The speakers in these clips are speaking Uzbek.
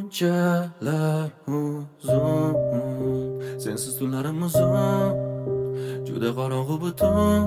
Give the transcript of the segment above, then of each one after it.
Bunchalar uzun, sensiz tunlarim uzun, juda qorong'u butun.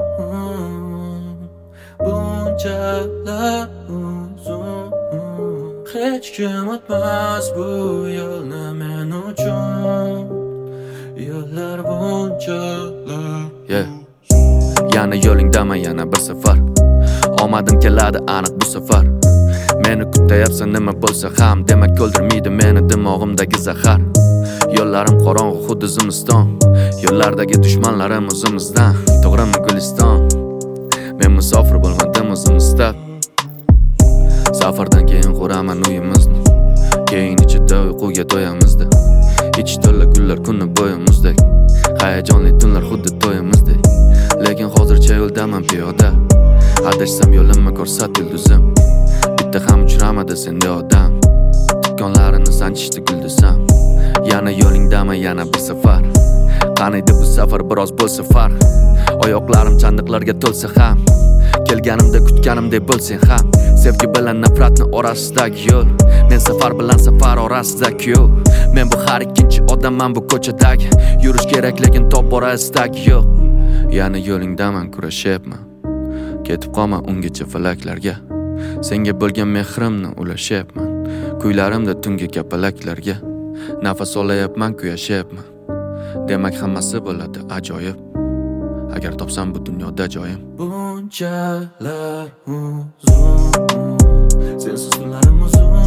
Bunchalar uzun, hech kim o'tmas bu yo'lni men uchun. Yo'llar bunchalar. Yana yo'lingdaman yana bir safar, omadim keladi aniq bu safar. Meni kutayapsan nima bo'lsa ham, demak o'ldirmaydi meni dimog'imdagi zahar. Yo'llarim qorong'u xuddi zimiston, yo'llardagi dushmanlarim o'zimizdan. To'g'rimi Guliston? Men musofir bo'lmadim o'zim istab. Safardan keyin quraman uyimizni, keyin ichida uyquga to'yamizda. Ichi to'la gullar kuni bo'yi muzdek, hayajonli tunlar xuddi to'yimizdek. Lekin hozircha yo'ldaman piyoda, adashsam yo'limni ko'rsat yulduzim. Bitta ham uchramadi senda odam, tikkonlarini sanchishdi gul desam. Yana yo'lingdaman yana bir safar, qaniydi bu safar biroz bo'lsa farq. Oyoqlarim chandiqlarga to'lsa ham, kelganimda kutganimdek bo'lsang ham. Sevgi bilan nafratni orasidagi yo'l, men safar bilan safar orasidagi yo'l. Men bu har ikkinchi odamman bu ko'chadagi, yurish kerak lekin tobora istak yo'q. Yana yo'lingdaman kurashyapman, ketib qolma ungacha falaklarga. Senga bo'lgan mehrimni ulashyapman, kuylarimda tungi kapalaklarga. Nafas olayapman, kuyashyapman, demak hammasi bo'ladi ajoyib, agar topsam bu dunyoda joyim. Bunchalar uzun, sensiz tunlarim uzun,